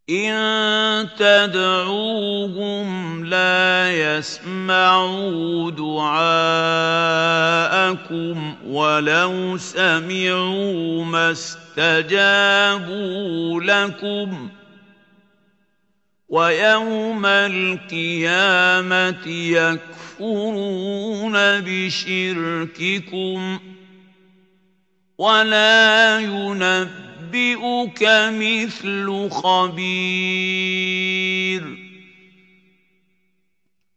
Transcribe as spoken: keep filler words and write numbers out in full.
إِن تَدْعُوهُمْ لَا يَسْمَعُوا دُعَاءَكُمْ وَلَوْ سَمِعُوا مَا اسْتَجَابُوا لَكُمْ ۖ وَيَوْمَ الْقِيَامَةِ يَكْفُرُونَ بِشِرْكِكُمْ ۚ وَلَا يُنَبِّئُكَ مِثْلُ خَبِيرٍ